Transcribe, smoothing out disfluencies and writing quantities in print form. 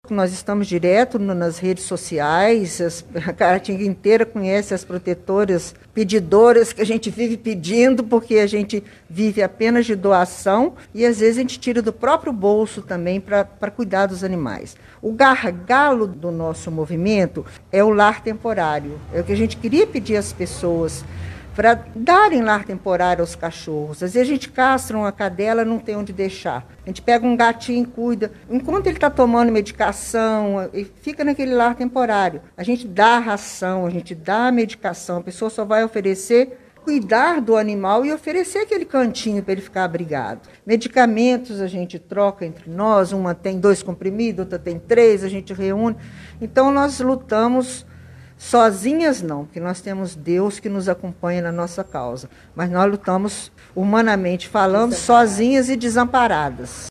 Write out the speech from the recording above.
Nós estamos direto nas redes sociais, a Caratinga inteira conhece as protetoras pedidoras que a gente vive pedindo, porque a gente vive apenas de doação e às vezes a gente tira do próprio bolso também para cuidar dos animais. O gargalo do nosso movimento é o lar temporário. É o que a gente queria pedir às pessoas para darem lar temporário aos cachorros. Às vezes a gente castra uma cadela, não tem onde deixar. A gente pega um gatinho e cuida. Enquanto ele está tomando medicação, ele fica naquele lar temporário. A gente dá a ração, a gente dá a medicação. A pessoa só vai oferecer cuidar do animal e oferecer aquele cantinho para ele ficar abrigado. Medicamentos a gente troca entre nós, uma tem 2 comprimidos, outra tem 3, a gente reúne. Então nós lutamos sozinhas não, porque nós temos Deus que nos acompanha na nossa causa, mas nós lutamos humanamente falando sozinhas e desamparadas.